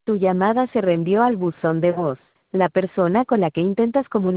Tu llamada se reenvió al buzón de voz. La persona con la que intentas comunicar